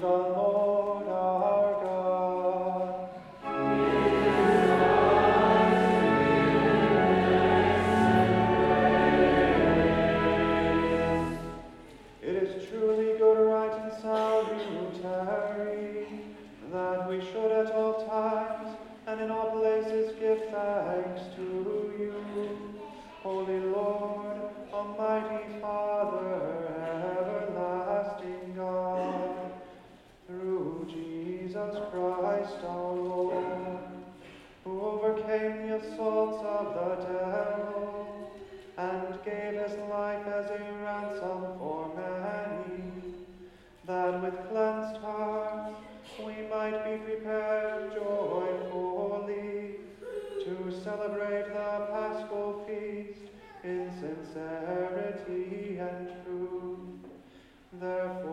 the Lord our God. It is truly good, right, and salutary that we should at all times and in all places give thanks to you, Holy Lord, Almighty Father, everlasting God, through Jesus Christ our Lord, who overcame the assaults of the devil and gave his life as a ransom for many, that with cleansed hearts we might be prepared joyfully to celebrate the Paschal feast in sincerity and truth. Therefore,